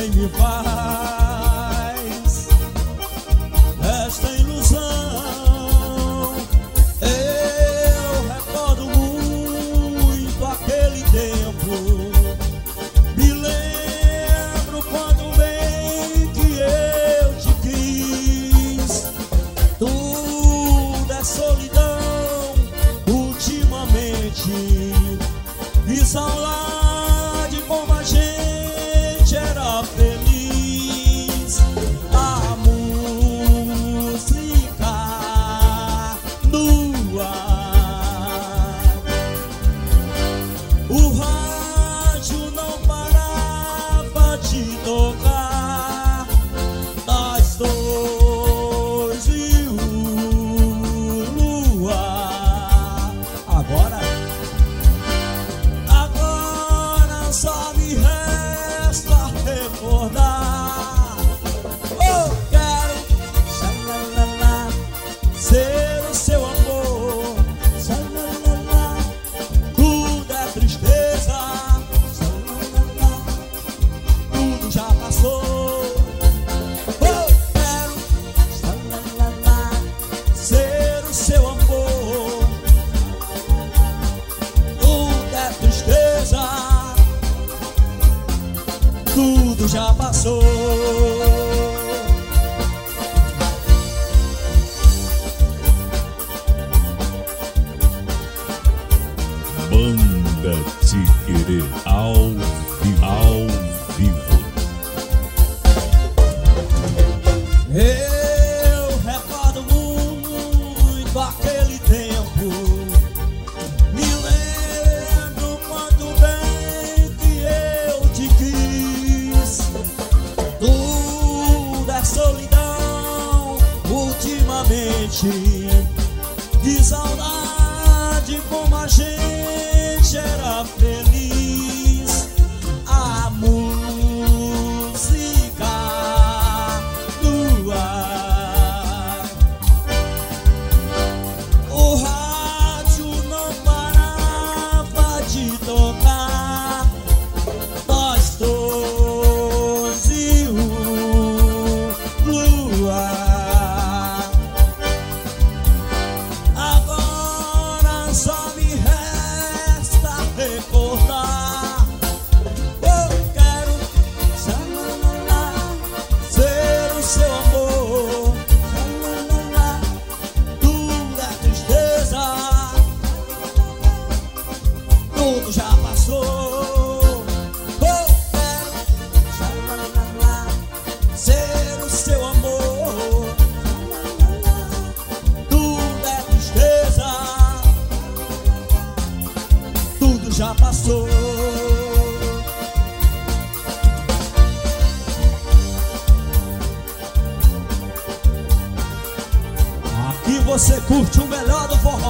quem me faz esta ilusão. Eu recordo muito aquele tempo, me lembro quando bem que eu te quis. Tudo é solidão ultimamente, e saudade como a gente era feliz. A música no ar, o rádio não parava de tocar, nós dois e o luar. Agora só me resta recordar. Eu quero, xalalala, ser o seu amor, xalalala, tudo é tristeza, xalalala, tudo já passou. Eu quero, xalalala, ser o seu amor, tudo é tristeza, tudo já passou. Banda Tiquerê ao vivo. Eu recordo muito aquele tempo, me lembro quanto bem que eu te quis. Tudo é solidão ultimamente, de saudade como a gente era feliz. A música no ar, o rádio não parava de tocar, nós dois e o luar. Agora só me resta recordar. Eu quero, xalalala, ser o seu amor, xalalala, tudo é tristeza, tudo já passou. Eu quero, xalalala, ser o seu amor, xalalala, tudo é tristeza, tudo já passou. Aqui você curte o melhor do forró.